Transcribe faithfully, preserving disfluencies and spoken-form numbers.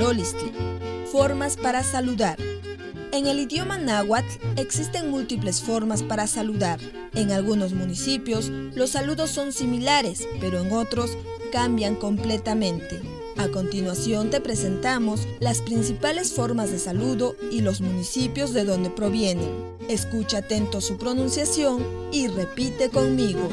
Yolistli. Formas para saludar. En el idioma náhuatl existen múltiples formas para saludar. En algunos municipios los saludos son similares, pero en otros cambian completamente. A continuación te presentamos las principales formas de saludo y los municipios de donde provienen. Escucha atento su pronunciación y repite conmigo.